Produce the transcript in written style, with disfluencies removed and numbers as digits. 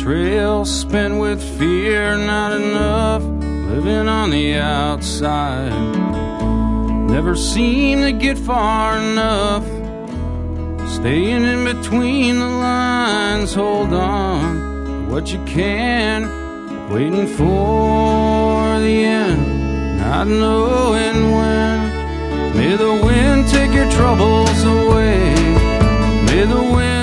Trails spent with fear, not enough, living on the outside. Never seem to get far enough, staying in between the lines. Hold on to what you can, waiting for the end, not knowing when. May the wind take your troubles away. May the wind